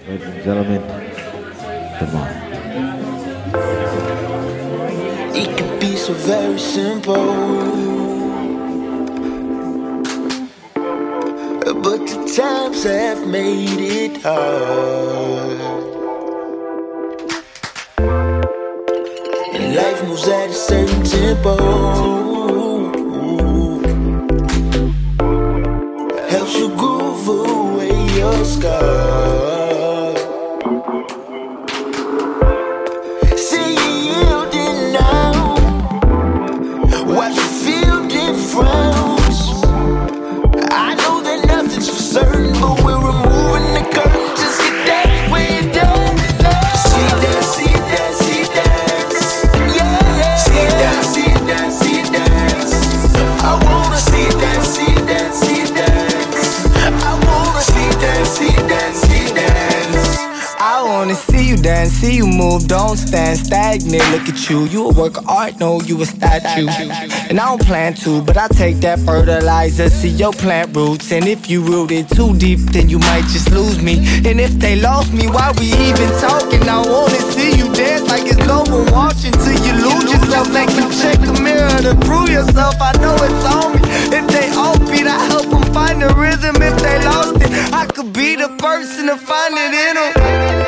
ladies and gentlemen, Demar. It could be so very simple, but the times have made it hard. And life moves at a certain tempo, helps you groove away your scars. See you yielding now, watch you fielding frowns. I know that nothing's for certain, but we're removing the curtain. Just get that way done. See that, see that, see that. Yeah. See that, see that, see that. I wanna see that, see that, see that. I wanna see that, see that, see that. I wanna see you dance, see you move, don't stand stagnant. Look at you, you a work of art, no, you a statue. And I don't plan to, but I take that fertilizer, see your plant roots. And if you root it too deep, then you might just lose me. And if they lost me, why we even talking? I wanna see you dance like it's no one watching till you lose yourself. Make you check the mirror to prove yourself. I know it's on me. If they offbeat, I help them find the rhythm. If they lost it, I could be the person to find it in them.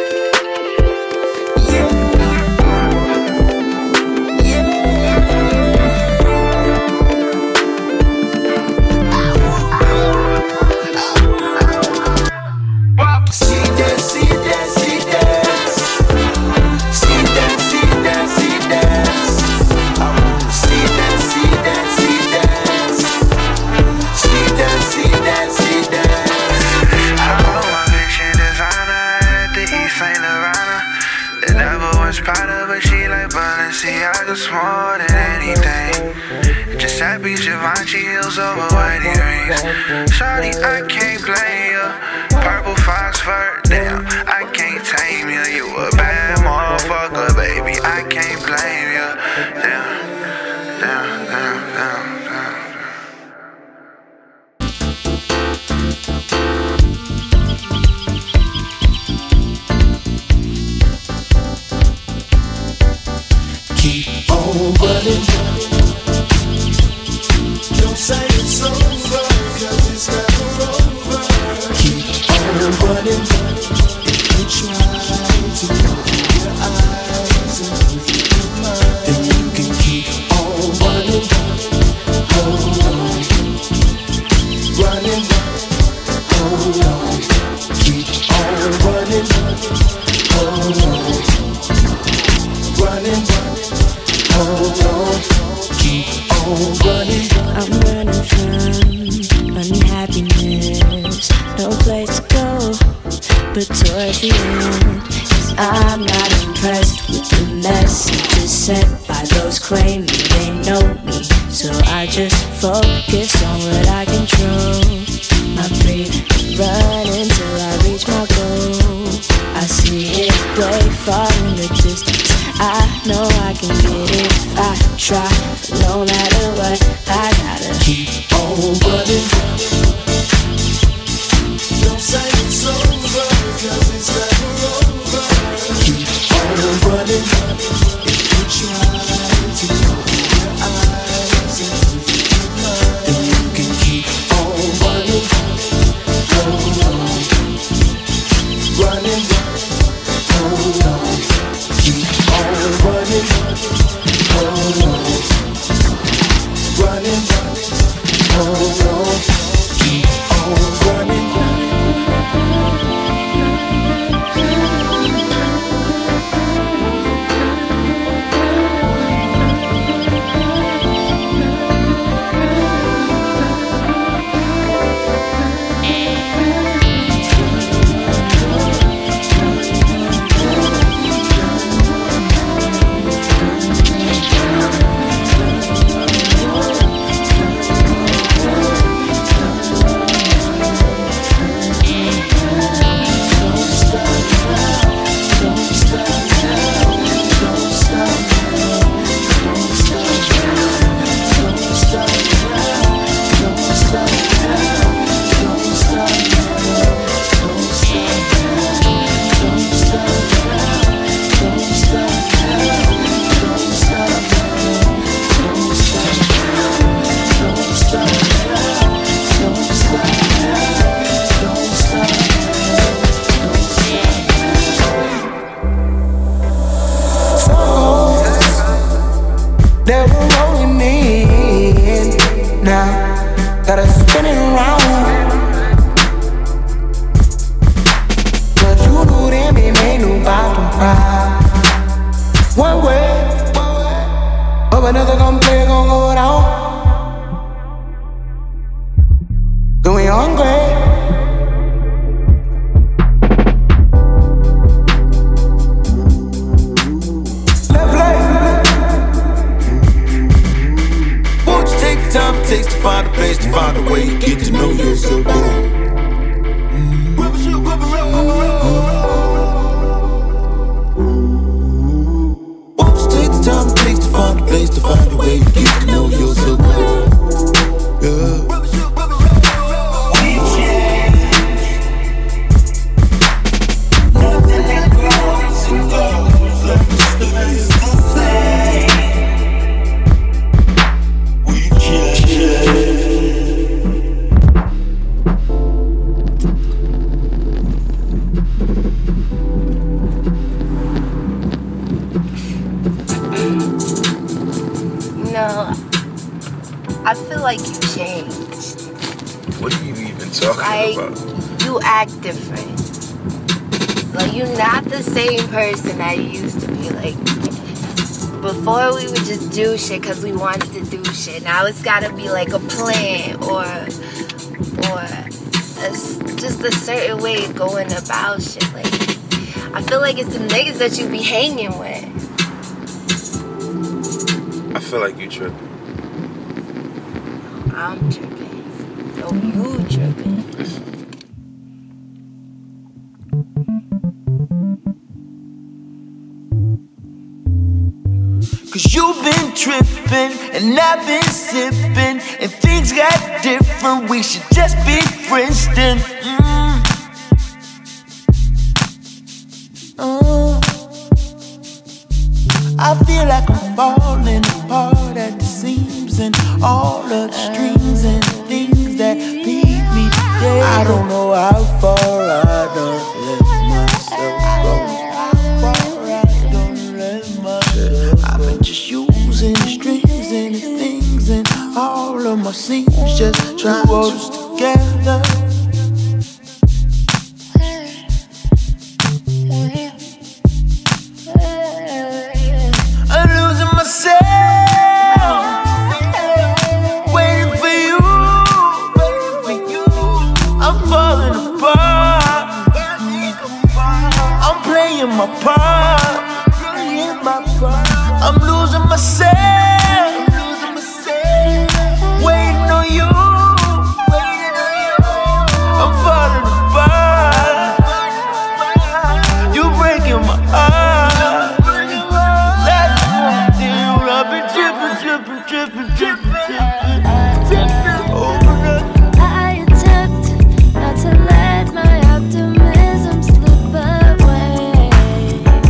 Balenciaga's more than anything. Giuseppe Givenchy heels over wedding rings. Shawty, I can't blame you. Purple phosphor, damn, I can't tame you. You a bad motherfucker, baby, I can't blame you. Damn, damn, damn, damn, damn. Keep on running. Don't say it's over, 'cause it's never over. Keep on running. If you try to open your eyes and free your mind, then you can keep on running. Hold on. Running. Hold on. Keep on running. Hold on. Running. Hold on, keep on running. I'm running from unhappiness. No place to go but towards the end. 'Cause I'm not impressed with the messages sent by those claiming they know me. So I just focus on what I control. My breathing, run until I reach my goal. I see it way far in the distance. I know I can get it if I try. But no matter what, I gotta keep on running. Don't say it's over, 'cause it's never over. Keep on running. If you try to open your eyes and free your mind, then you can keep on running. Hold on. Running. Hold on. Keep on running. Hold on. Running. Hold on. Keep on running. like you changed. What are you even talking about? You act different. Like, you're not the same person that you used to be. Like, before we would just do shit because we wanted to do shit. Now it's gotta be like a plan or just a certain way of going about shit. Like, I feel like it's the niggas that you be hanging with. I feel like you tripping. I'm tripping. No, you tripping. Cause you've been tripping and I've been sipping and things got different. We should just be friends then. I feel like I'm falling apart at the seams and all of the strings and things that beat me down. I don't know how far I done let myself go. I've been just using the strings and the things and all of my seams just trying to hold us together. I'm losing myself, waiting for you. I'm falling apart. I'm playing my part. I'm losing myself, waiting on you. I'm falling apart. You breaking my heart. I've been dripping over I attempt not to let my optimism slip away.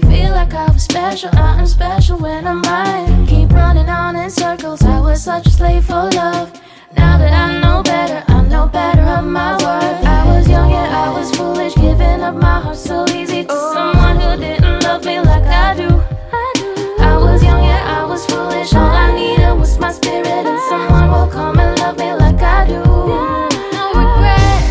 feel like I was special, I am special when I'm right. Keep running on in circles, I was such a slave for love. Now that I know better of my worth. I was young, yeah, I was foolish, giving up my heart so easy to someone who didn't love me like I do. I was young, yeah, I was foolish, all I needed was my spirit, and someone will come and love me like I do. No regret.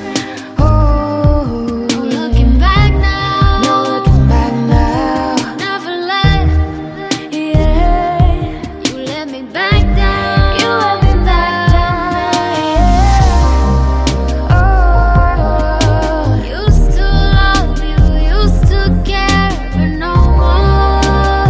Oh, looking back now. No looking back now. Never let, yeah, you let me back down. You let me back down, yeah. Oh, used to love you, used to care, but no more.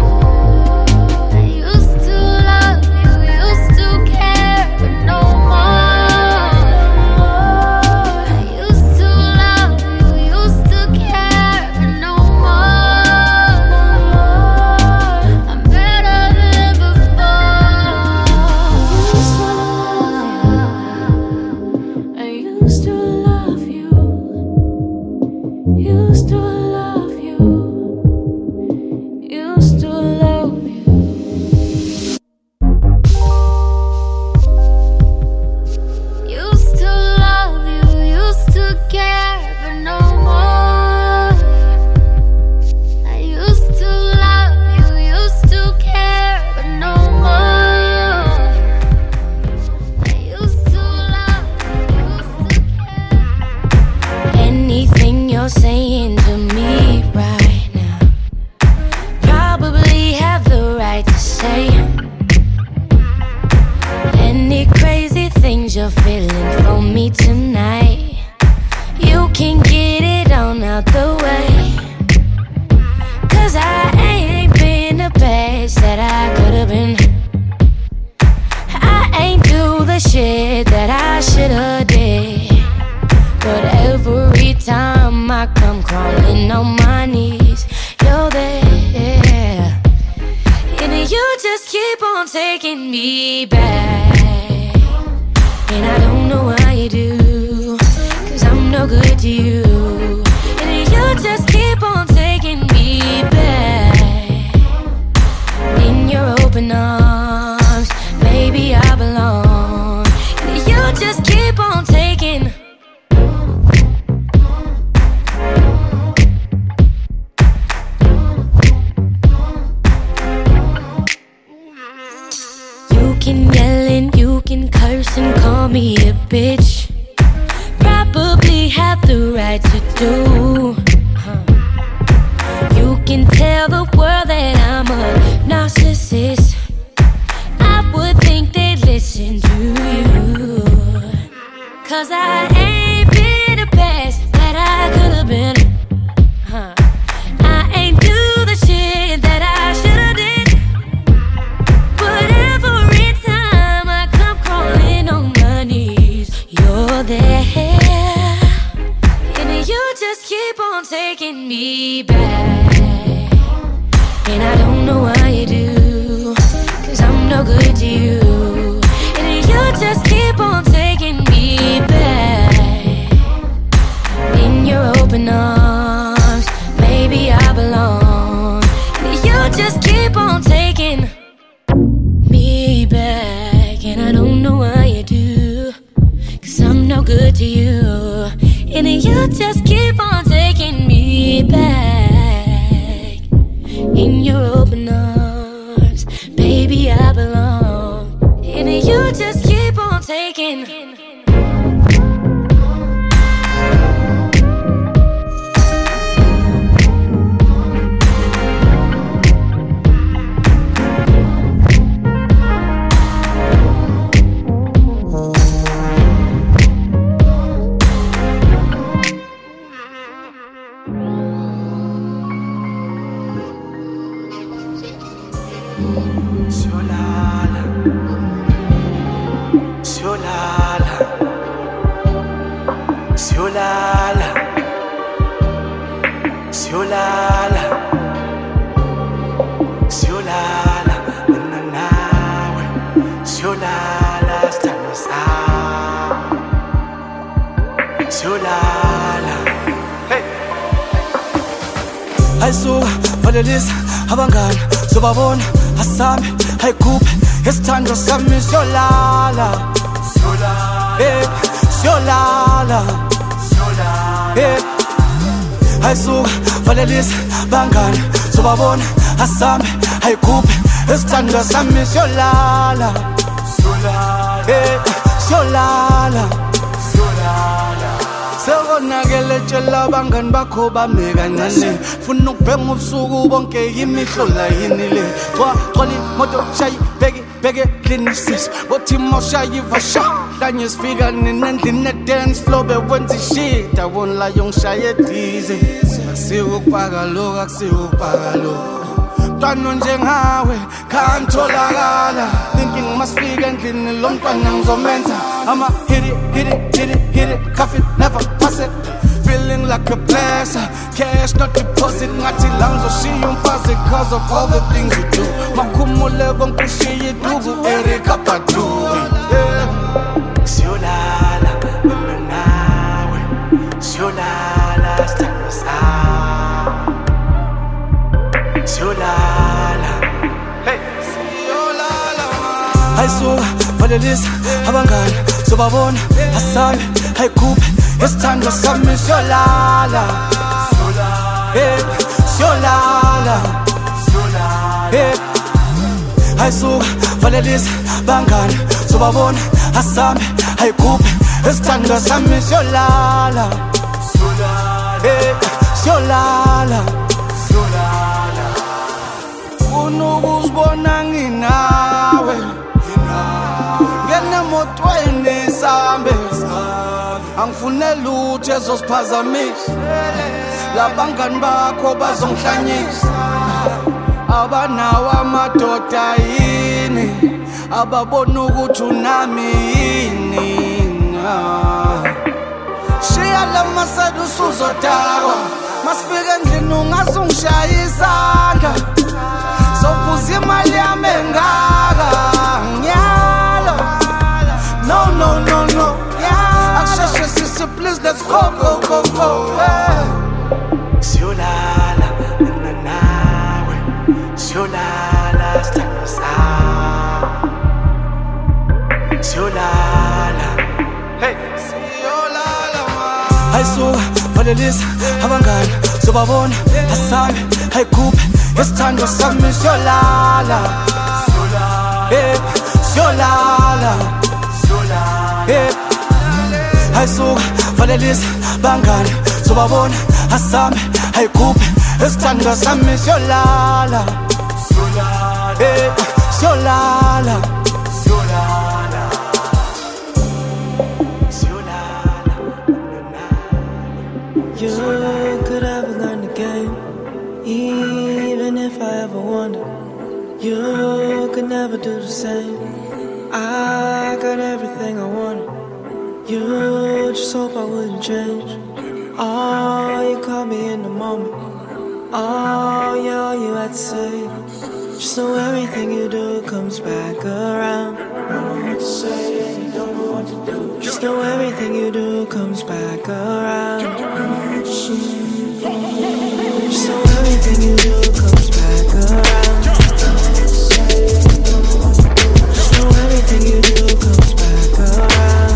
I used to love you, used to care, but no more. I used to love you, used to care, but no more. I'm better than before. I used to love you. Used to love you. Used to love you. Used to love you, used to care, but no more. I used to love you, used to care, but no more. I used to love you, used to care. Anything you're saying to me right now, probably have the right to say. Any crazy things you're feeling for me tonight, you can get it on out the way. 'Cause I ain't been the best that I could've been. I ain't do the shit that I should've did. But every time I come crawling on my knees, you're there. And you just keep on taking me back. And I don't know why you do, 'cause I'm no good to you. And you just keep on taking me back. In your open arms, maybe I belong. And you just keep on taking. You can yell and you can curse and call me a bitch. Probably have the right to do. You can tell the world that I'm a narcissist. I would think they'd listen to you. 'Cause I ain't been the best that I could've been. I ain't do the shit that I should've did. But every time I come crawling on my knees, you're there. And you just keep on taking me back. And I don't know why you do, 'cause I'm no good to you. And you just keep on taking me back. In your open arms, maybe I belong. And you just keep on taking me back. And I don't know why you do, 'cause I'm no good to you. And you just keep on taking me back. In your open arms, baby I belong. And you just keep on taking. Siolala, Siolala, Siolala, Siolala, Siolala, nawe, Siolala, sithando sami, Siolala, hey. I saw valelisa abangani sobabona asame hayikhuphe esithando sami siyolala siyolala hayisuka valelisa bangani sobabona asame hayikhuphe esithando sami siyolala siyolala sekonakele tshela abangani bakho bame kancane funa ukubhema ubusuku bonke imihlola yini le xoli moto shayi beke cleanses bothi moshayi vasha hlanye sifika nenendlini ne-dance floor bewenza ishit abonla yongishaye dize akusiwo ukupaka lokhu akusiwo ukupaka lokhu mntwana njengawe khantholakala thinking masifika endlini lo mntwana ngizomenza ama hit it coffee never pass it feeling like a blessing cash not deposit ngathi la ngizoshiya umfazi cause of all the things you do makhumule konke ushiya iduku Erika Badu siyolala mina nawe siyolala sithandwa siyolala hey siyolala hayisuka valelisa abangani sobabona asame hayikhuphe esithando sami siyolala siyolala hayisuka valelisa bangani sobabona asame hayikhuphe esithando sami siyolala siyolala unokuzibona nginawe ngenemotweni sambe angifune lutho ezosiphazamisa labangani bakho bazongihlanyisa abanawo amadoda yini ababona ukuthi unami yini shiya lamasada usuzodakwa masifika endlini ungazungishaya isandla sophuza imali yami engaka ngiyalo no akusheshe sisi please let's go siyolala mina nawe siyolala sithandwa siyolala hey siyolala hayisuka valelisa abangani sobabona asame hayikhuphe esithando sami siyolala siyolala hayisuka valelisa bangani sobabona asame hayikhuphe esithando sami siyolala siyolala You could have learned the game, even if I ever wanted. You could never do the same. I got everything I wanted. You just hope I wouldn't change. Oh, you caught me in the moment. Oh, yeah, all you had to say. Just know everything you do comes back around. Don't know what to say, don't know what to do. Just know everything you do comes back around. Just know everything you do comes back around. Just know everything you do comes back around.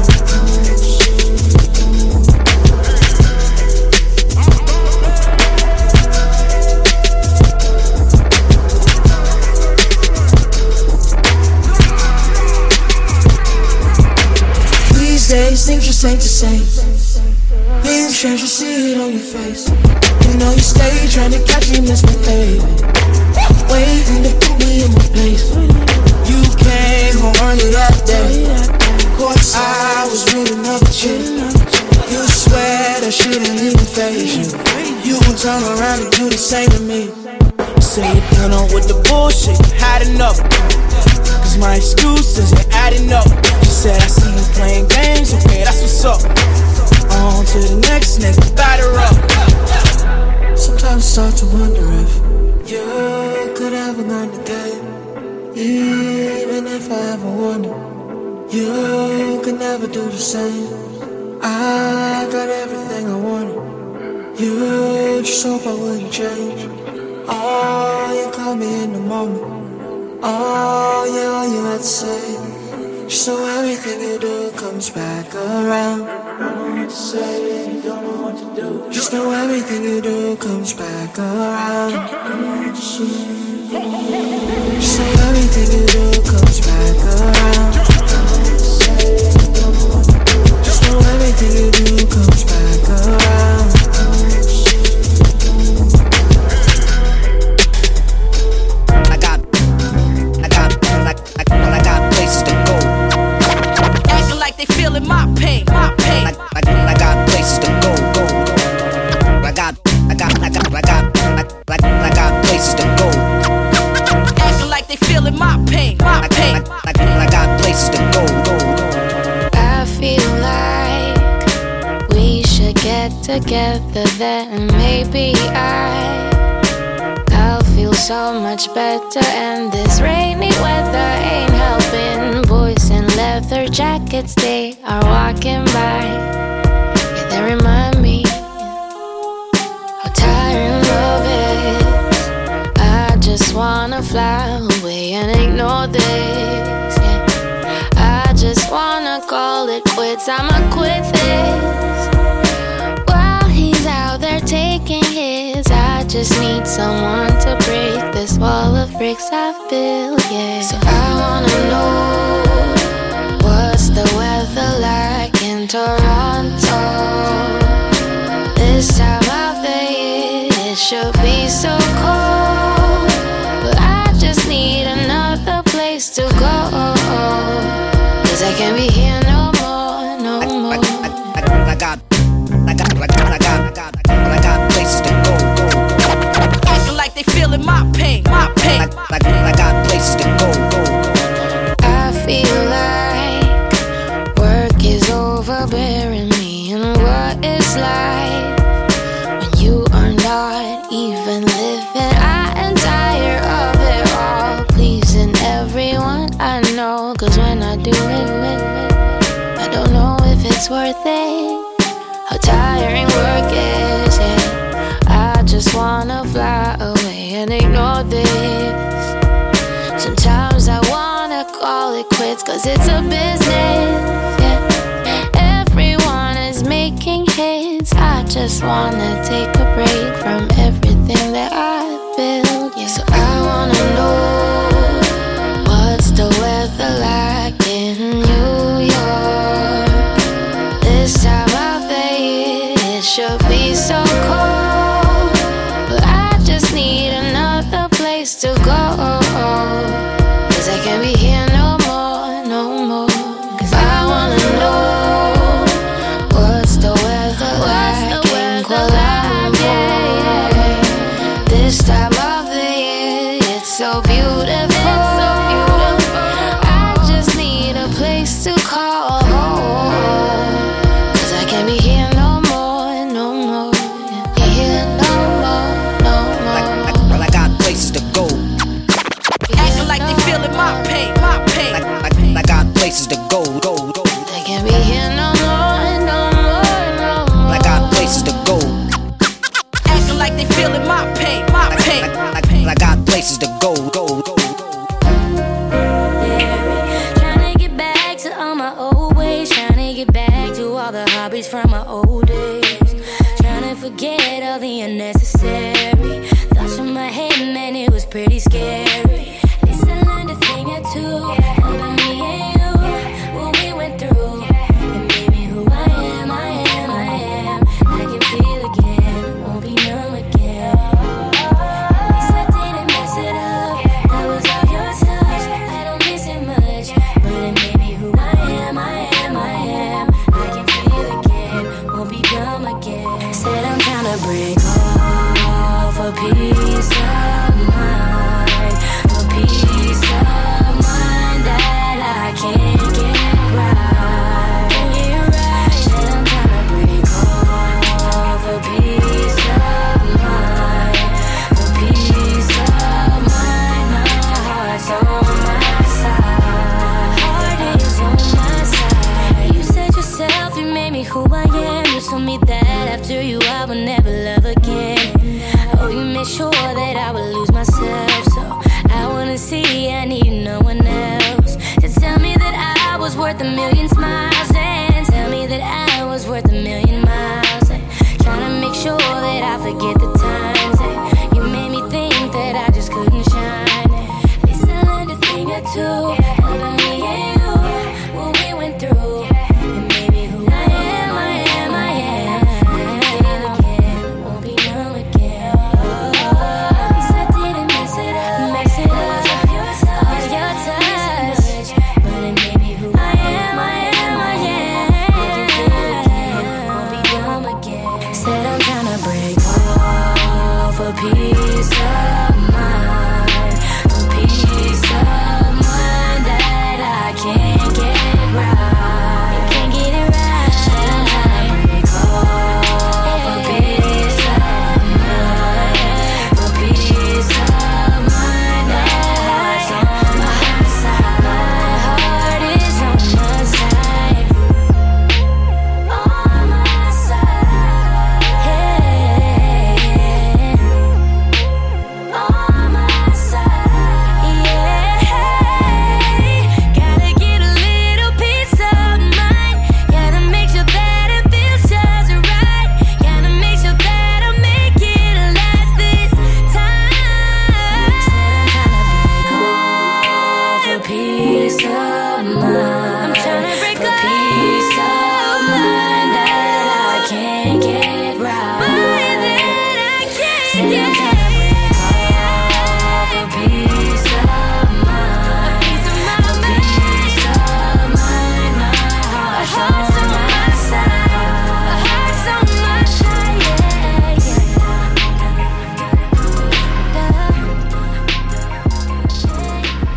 These days things just ain't the same. Things change, you see it on your face. You know you stay trying to catch me, miss me, baby. Waiting to put me in my place. You came home early that day. Course I was with another chick. You swear that shit ain't even phase you. You gon' turn around and do the same to me. Say you're done on with the bullshit, had enough. Cause my excuses ain't adding up. You said I see you playing games, okay, that's what's up. On to the next nigga, batter up. Sometimes I start to wonder if you could ever learn the game. Even if I ever wanted, you could never do the same. I got everything I wanted. You just hope I wouldn't change. Oh, you call me in the moment. Oh, yeah, all you had to say. So everything you do comes back around. Don't know what to say, don't know what to do. Just know everything you do comes back around. Don't know what to say. So everything you do comes back around. Just know everything you do comes back around. I got places to go. Acting like they feeling my pain. I got places to go. I got places to go. Acting like they feeling my pain. I got places to go. I feel like we should get together, then maybe I'll feel so much better. And this rainy weather ain't helping. Boys in leather jackets, they are walking by. Yeah, they remind me how tiring love is. I just wanna fly away and ignore this. Yeah. I just wanna call it quits. I'ma quit this. While he's out there taking his, I just need someone to break this wall of bricks I've built, yeah. So I wanna know, what's the weather like in Toronto? This time of the year, it should be so cold. But I just need another place to go, 'cause I can't be here no more, no more. I got places to go. Acting like they feeling my pain. I got places to go. I feel like work is overbearing me, and what is life when you are not even living? I am tired of it all, pleasing everyone I know. 'Cause when I do it, I don't know if it's worth it. How tiring work is, yeah. I just wanna fly away and ignore this. Sometimes I wanna call it quits, 'cause it's a business, yeah. Everyone is making hits. I just wanna take a break from everything that I've built, yeah. So I wanna know, what's the weather like in New York? This time of the year, it should be so cold. But I just need another place to go, 'cause I can't be here no more, no more. 'Cause I wanna know, what's the weather like in Colombia? This time of the year, it's so beautiful. I just need a place to call home, 'cause I can't be here no more, no more. Here no more, no more. Well, I got places to go. Acting like they feeling my pain. I got places to go. I can't be here no more, no more, no more. I got places to go. Acting like they feeling my pain. I got places to go. Trying to get back to all my old ways. Trying to get back to all the hobbies from my old days. Trying to forget all the unnecessary thoughts in my head, man, it was pretty scary. At least I learned a thing or two about me and you, what we went through. And baby, who I am, I can feel again, won't be numb again. At least I didn't mess it up, that was all your touch. I don't miss it much, but then baby, who I am, I can feel again, won't be dumb again. Said I'm trying to break off a piece of mind.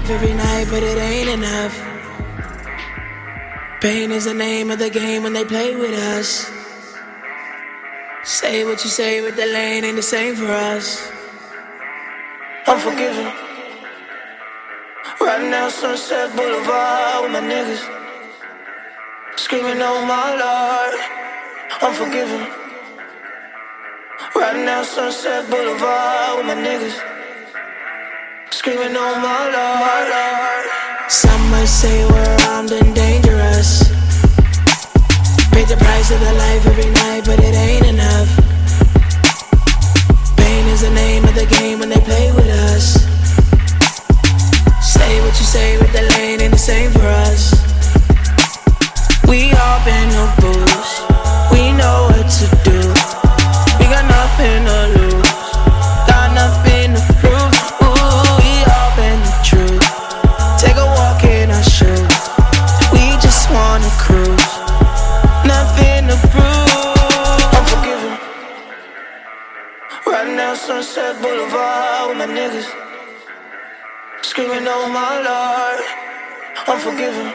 life every night, but it ain't enough. Pain is the name of the game when they play with us. Say what you say, but the lane ain't the same for us. I'm forgiven. Right now, Sunset Boulevard with my niggas, screaming, oh my Lord. I'm forgiven. Right now, Sunset Boulevard with my niggas, screaming, oh my Lord. Some might say we're armed and dangerous. Pay the price of the life every night, but it ain't enough. Pain is the name of the game when they play with us. Say what you say, but the lane ain't the same for us. We all been no booze, we know what to do. We got nothing to lose, got nothing to prove. Ooh, we all been the truth. Take a walk in our shoes, we just wanna cruise. Nothing to prove. I'm forgiven. Right now, Sunset Boulevard with my niggas, screaming, oh my Lord. I'm forgiven.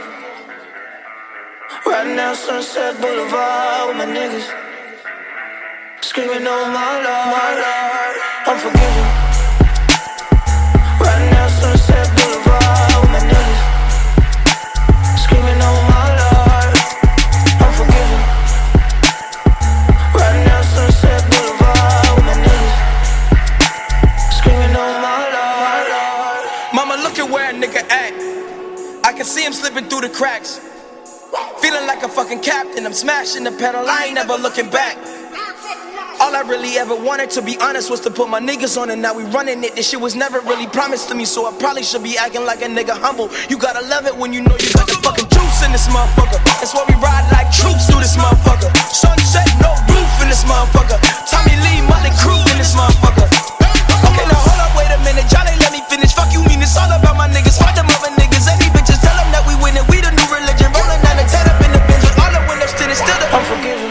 Right now, Sunset Boulevard with my niggas, screaming, oh my Lord. I'm forgiven. Right now, Sunset Boulevard with my niggas, screaming, oh my Lord. I'm forgiven. Right now, Sunset Boulevard with my niggas, screaming, oh my Lord. Mama, look at where a nigga at. I can see him slipping through the cracks. Feeling like a fucking captain, I'm smashing the pedal, I ain't never looking back. All I really ever wanted, to be honest, was to put my niggas on, and now we running it. This shit was never really promised to me, so I probably should be acting like a nigga humble. You gotta love it when you know you got the fucking juice in this motherfucker. That's why we ride like troops through this motherfucker. Sunset, no roof in this motherfucker. Tommy Lee, Molly Crew in this motherfucker. Okay, now hold up, wait a minute, y'all ain't let me finish. Fuck you mean, it's all about my niggas. Fuck them other niggas, any bitches, tell them that we winning. We the new religion, rolling down the 10 up in the bench with all the windows tinted, still the... I'm forgiven.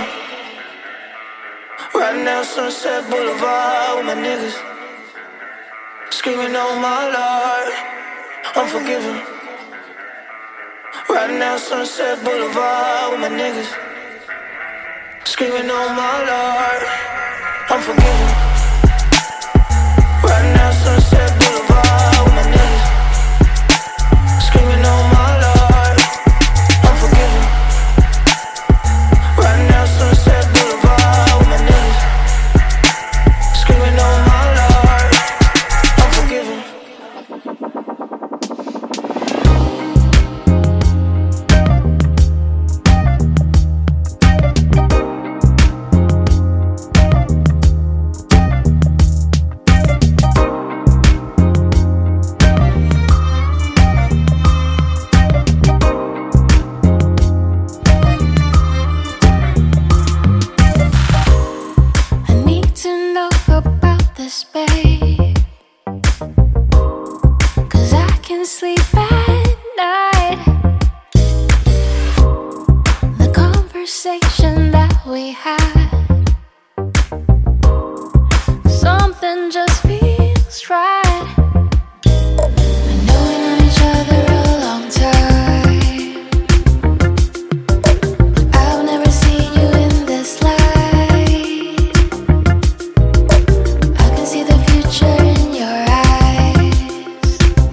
Right now, Sunset Boulevard with my niggas, screaming, oh my Lord. I'm forgiven. Right now, Sunset Boulevard with my niggas, screaming, oh my Lord. I'm forgiven. Right now, Sunset Boulevard with my niggas, screaming, oh my Lord. I'm forgiven. Right now, Sunset Boulevard with my niggas, screaming, oh my Lord. I'm forgiven. I need to know about this, babe, 'cause I can sleep at night. The conversation that we had, something just feels right. I know we know each other a long time, but I've never seen you in this light. I can see the future in your eyes,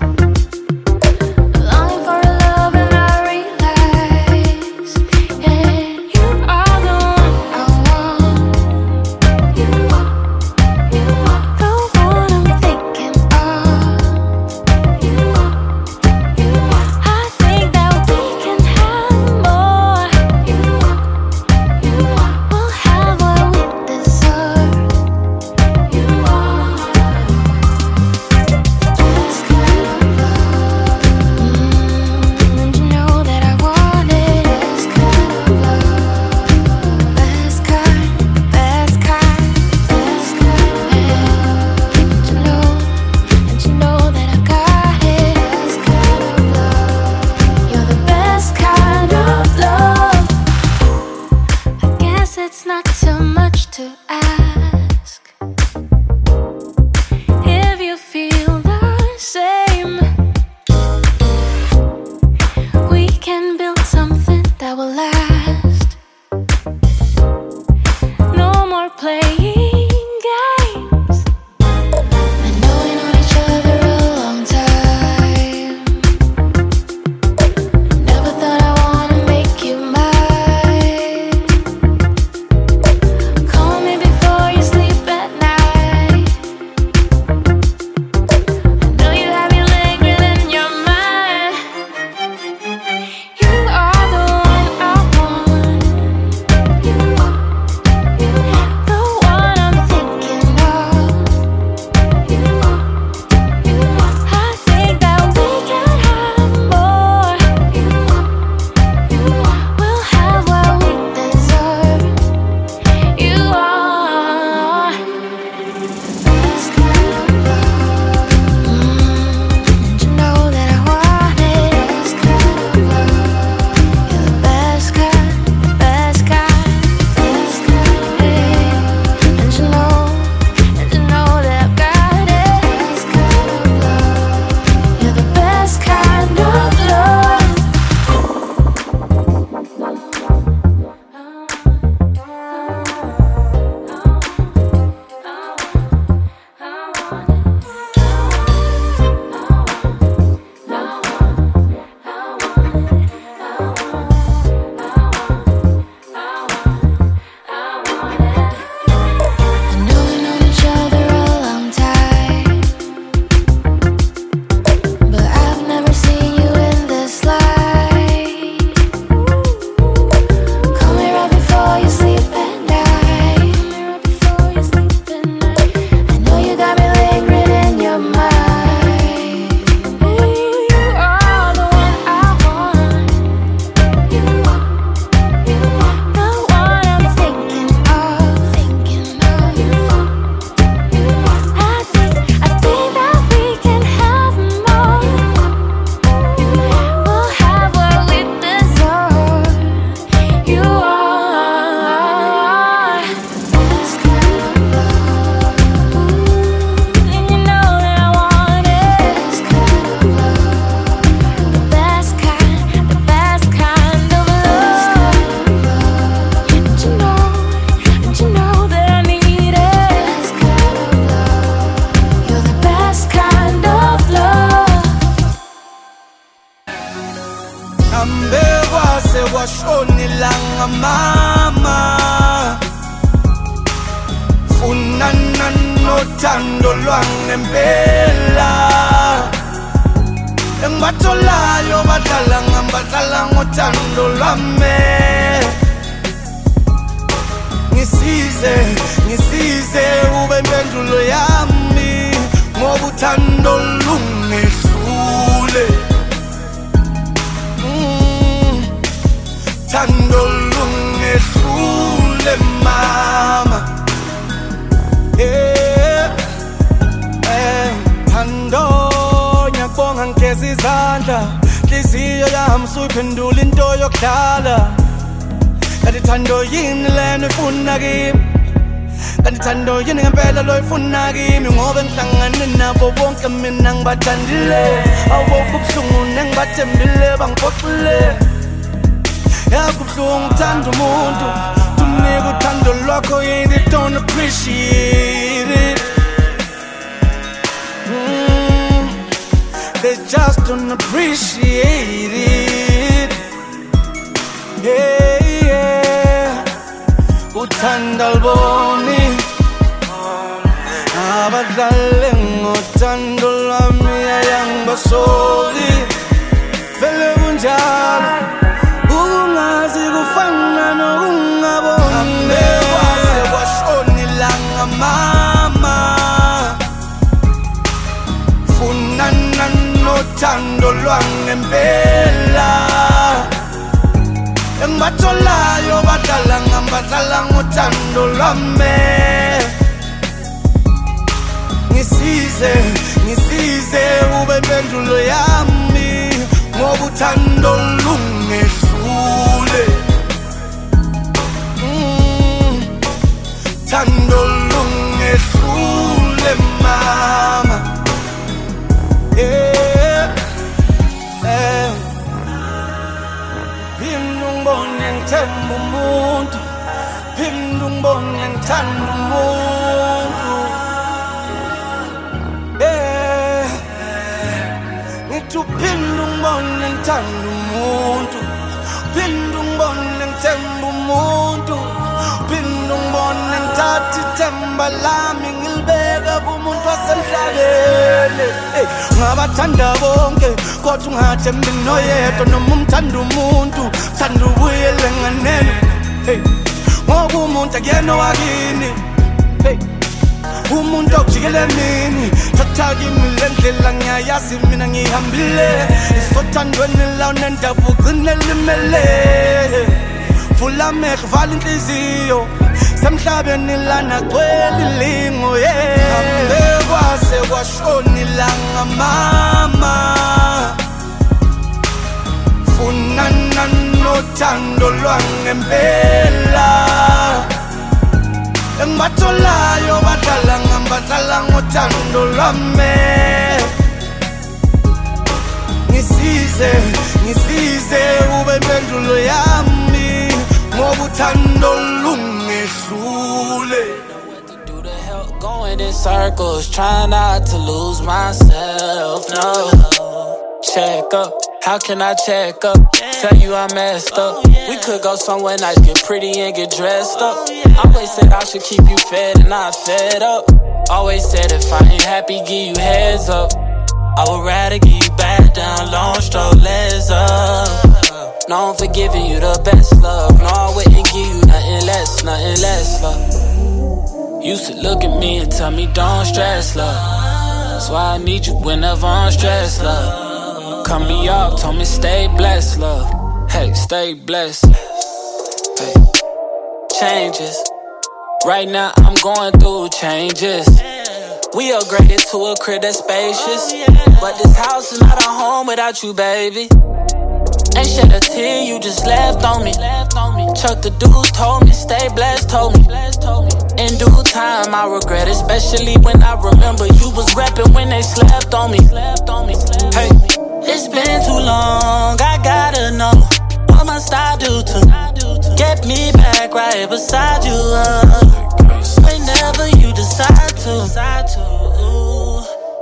longing for a love, and I realize, and you are the one I want. kwashonilanga mama funana nothando lwangempela engibatholayo badlala ngothando lwami ngisize ube impendulo yami ngoba uthando lungehlule thando lungehlule mama thando ngiyabonga ngigeza izandla inhliziyo yami usuyiphendula into yokudlala kanti thando yini lena ifuna kimi kanti thando yini ngempela lo ifuna kimi ngoba ngihlangane nabo bonke mina ngibathandile awukho ubuhlungu nengibathembile bangiphoxile yazi kubuhlungu uthanda umuntu tumnika uthando lwakho yeah, they don't appreciate it they just don't appreciate it yeah uthanda alboni abadlale ngothando lwami ayangibasoli vele kunjalo ukungazi kufana nokungaboni kwase kwashonilanga mama funana nothando lwangempela engibatholayo badlala ngothando lwami ngisize ube impendulo yami ngoba uthando lungehlule thando lungehlule mama ngibone ngithemba umuntu phinde ngibone ngithanda umuntu ngithi uphinde ngibone ngithanda umuntu phinde ngibone ngithemba umuntu phinde ngibone ngithatha ithemba lami ngilibeka kumuntu wasemhlabeni ngabathanda bonke kodwa ungathembi noyedwa noma umthanda umuntu thanda ubuyele nganeno ngoba umuntu akuyena wakini umuntu okujikele mini thatha kimi le ndlela ngiyayazi mina ngihambile isothandweni lawo nendaba ugcine limele vula amehlo vala inhliziyo semhlabeni lana gcwele ilingo kwase kwashonilanga mama funana nothando lwangempela engibatholayo badlala ngothando lwami ngisize ube impendulo yami ngoba uthando lungehlule going in circles trying not to lose myself no check up how can I check up tell you I messed up we could go somewhere nice get pretty and get dressed up always said I should keep you fed and not fed up always said if I ain't happy give you heads up I would rather give you back down long stroke legs up known for giving you the best love no I wouldn't give you nothing less love used to look at me and tell me don't stress love that's why I need you whenever I'm stressed love cut me up told me stay blessed love hey stay blessed hey changes right now I'm going through changes we upgraded to a crib that's spacious but this house is not a home without you baby ain't shed a tear you just left on me Chuck the dudes told me stay blessed told me in due time I regret especially when I remember you was rapping when they slept on me hey it's been too long I gotta know what must I do to get me back right beside you whenever you decide to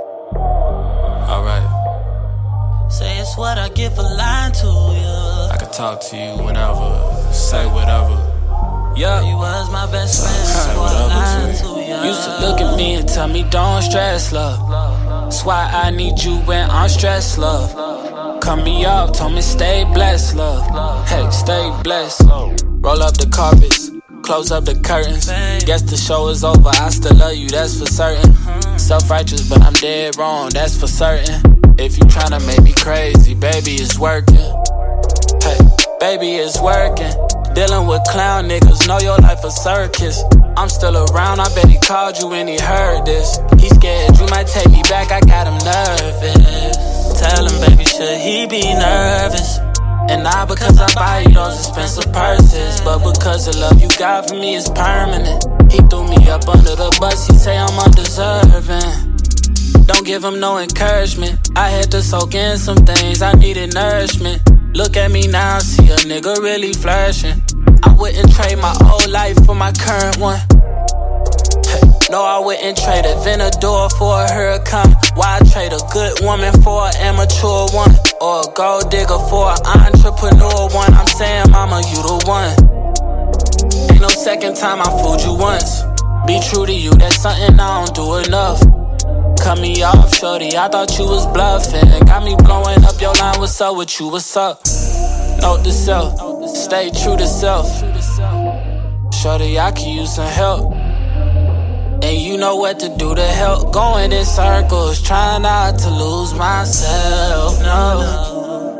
alright say it's what I give a line to you talk to you whenever, say whatever. Yeah, you was my best friend. Say whatever to you. Used to look at me and tell me don't stress, love. That's why I need you when I'm stressed, love. Cut me up, told me stay blessed, love. Hey, stay blessed. Roll up the carpets, close up the curtains. Guess the show is over, I still love you, that's for certain. Self-righteous, but I'm dead wrong, that's for certain. If you tryna make me crazy, baby, it's working. Hey, baby, it's working. Dealing with clown niggas, know your life a circus. I'm still around, I bet he called you when he heard this. He scared you might take me back, I got him nervous. Tell him, baby, should he be nervous? And not because I buy you those expensive purses, but because the love you got for me is permanent. He threw me up under the bus, he say I'm undeserving. Don't give him no encouragement. I had to soak in some things, I needed nourishment. Look at me now, see a nigga really flourishing. I wouldn't trade my old life for my current one. Hey, no, I wouldn't trade a Venador for a hurricane. Why trade a good woman for an immature one? Or a gold digger for an entrepreneur one? I'm saying, mama, you the one. Ain't no second time I fooled you once. Be true to you, that's something I don't do enough. Cut me off, shorty, I thought you was bluffing. Got me blowing up your line, what's up with you, what's up? Note to self, stay true to self. Shorty, I could use some help. And you know what to do to help. Going in circles, trying not to lose myself, no.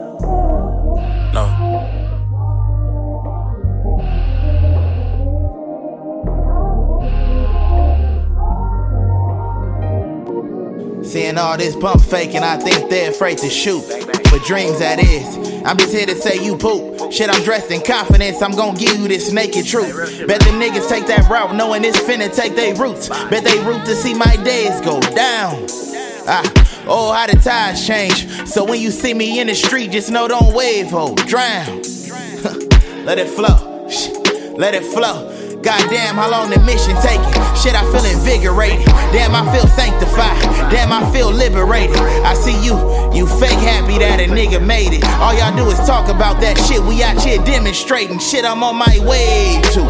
Seeing all this bump faking, I think they're afraid to shoot. For dreams, that is. I'm just here to say you poop. Shit, I'm dressed in confidence, I'm gon' give you this naked truth. Bet them niggas take that route, knowing it's finna take they roots. Bet they root to see my days go down. Oh, how the tides change. So when you see me in the street, just know don't wave, ho, drown. Let it flow, let it flow. Goddamn, how long the mission taking? Shit, I feel invigorated. Damn, I feel sanctified. Damn, I feel liberated. I see you fake happy that a nigga made it. All y'all do is talk about that shit. We out here demonstrating shit I'm on my way to.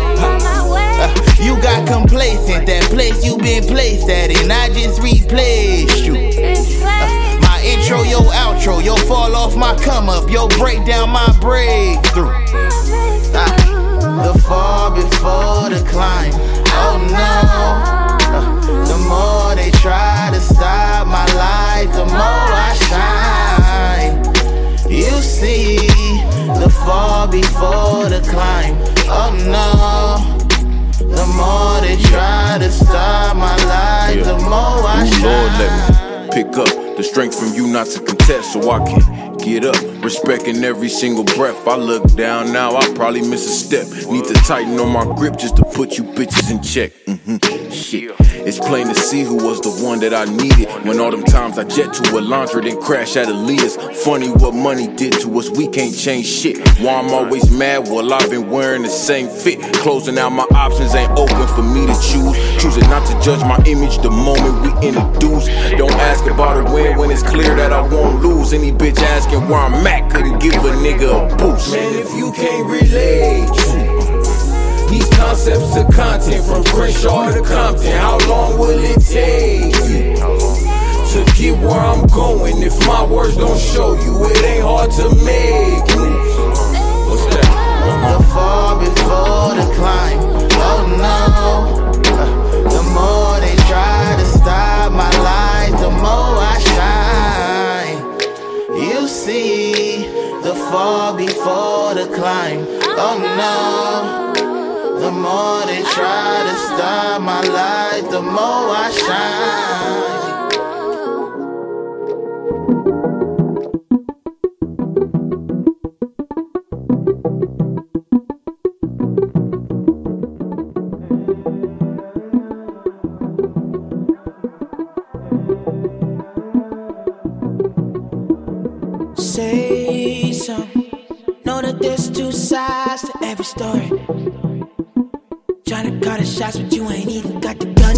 You got complacent, that place you been placed at, and I just replaced you. My intro, your outro, your fall off my come up, your break down my breakthrough. The fall before the climb. Oh no. The more they try to stop my light, the more I shine. You see, the fall before the climb. Oh no. The more they try to stop my light, the more I shine. Lord, let me pick up the strength from you not to contest, so I can get up, respecting every single breath. I look down now, I probably miss a step. Need to tighten on my grip just to put you bitches in check. Shit, it's plain to see who was the one that I needed. When all them times I jet to Elantra, then crash at Aaliyah's. Funny what money did to us, we can't change shit. Why I'm always mad, well I've been wearing the same fit. Closing out my options ain't open for me to choose. Choosing not to judge my image the moment we introduce. Don't ask about a win when it's clear that I won't lose. Any bitch asking where I'm at couldn't give a nigga a boost. Man, if you can't relate these concepts to content, from Crenshaw to Compton, how long will it take to get where I'm going? If my words don't show you, it ain't hard to make moves. What's that? The fall before the climb. Oh no. The more they try to stop my light, the more I shine. You see, the fall before the climb. Oh no. The more they try to stop my light, the more I shine. Say something. Know that there's two sides to every story. Tryna call the shots, but you ain't even got the gun.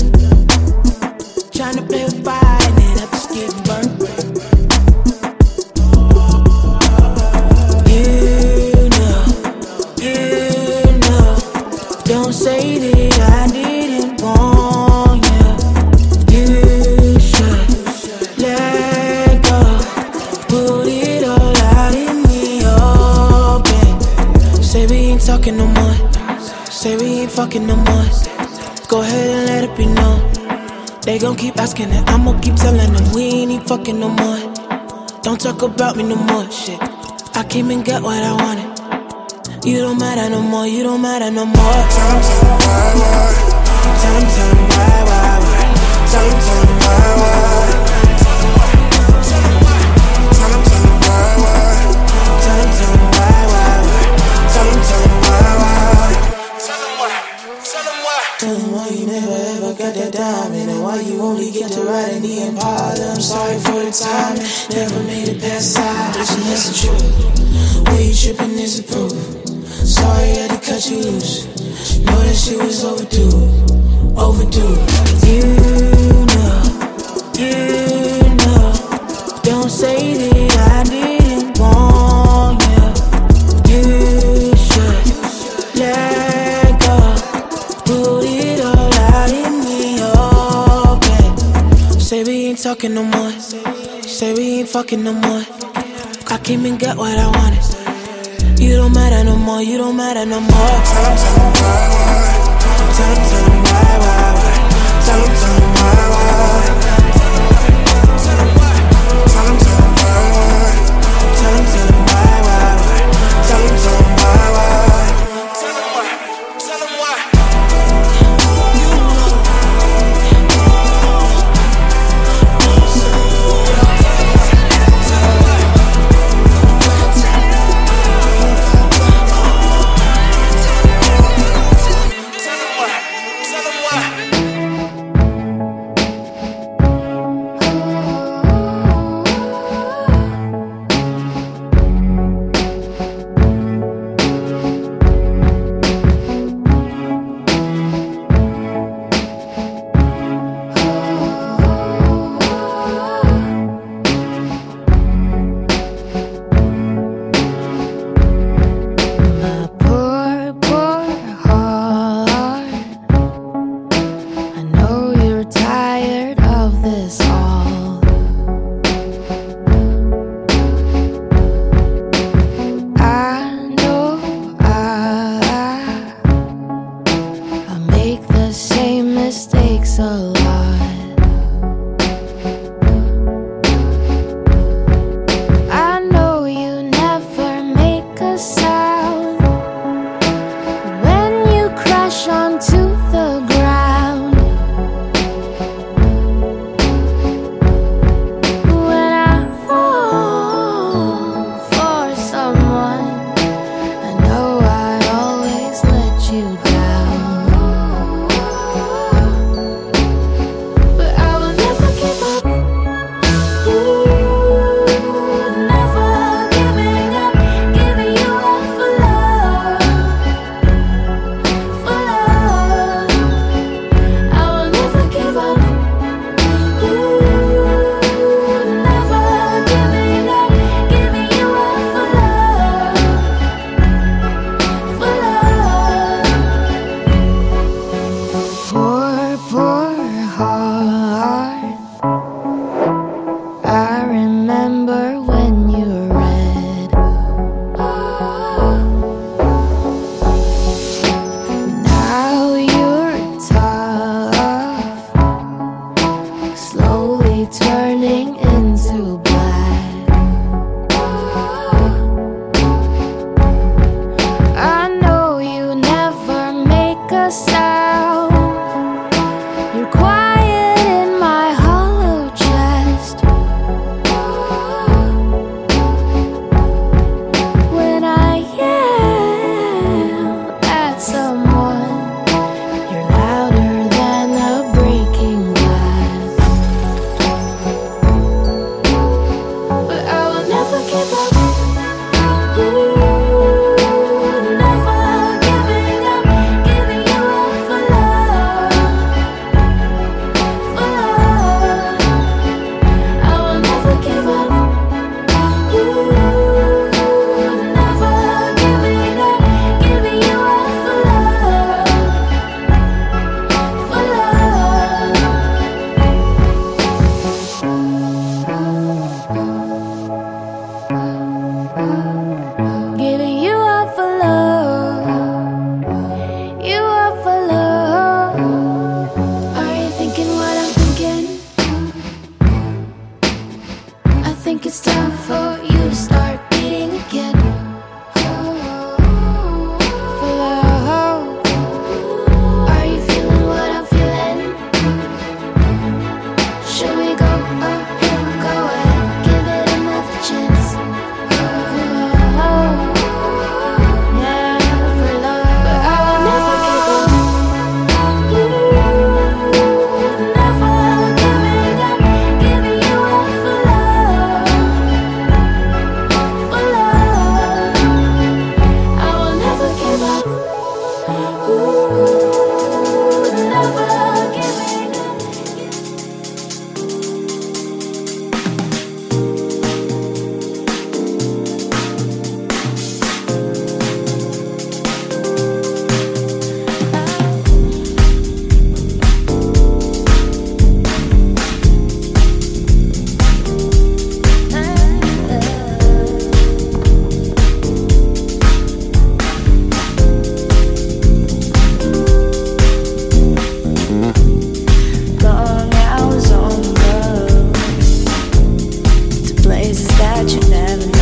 Tryna play with fire and end up just getting burnt. Yeah. fucking no more. Say we ain't fucking no more. Go ahead and let it be known. They gon' keep asking and I'ma keep telling them we ain't fucking no more. Don't talk about me no more, shit. I came and got what I wanted. You don't matter no more, you don't matter no more. Tell them why. Tell them why. Tell them why. Tell them why you never ever got that diamond, and why you only get to ride in the Impala. I'm sorry for the time, never made it past side. Listen, that's the truth. Where you tripping is the proof. Sorry I had to cut you loose. Know that shit was overdue. You know. Don't say that I didn't want you. You should let go. Put it all out in the open. Say we ain't talking no more. Say we ain't fucking no more. I came and got what I wanted. You don't matter no more, you don't matter no more. Tell them why. Tell them why. Tell them why. Tell them why. Tell them why. Tell them why. Tell them why. Tell them why. think it's time for you to start beating again. For love. Are you feeling what I'm feeling? Should we go ahead, give it another chance? For love, yeah, for love. But I will never give up. You never giving up, giving you up for love, for love. I will never give up. Ooh, never giving up. Long hours on the road to places that you never